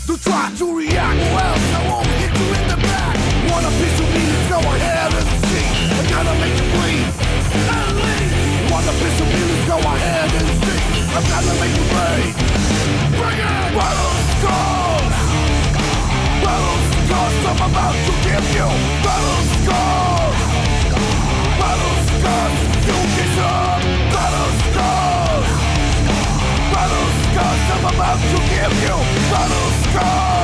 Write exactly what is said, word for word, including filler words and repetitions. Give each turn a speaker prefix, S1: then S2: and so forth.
S1: Don't try to react, or else I won't hit you in the back. Want a piece of me? Let's go ahead and see. I gotta make you bleed and leave. Want a piece of me? Let's go ahead and see. I gotta make you bleed. Bring it! Battle scars! Battle scars I'm about to give you. Battle scars! Battle scars you deserve. Battle scars! Battle scars I'm about to give you. Battle scars!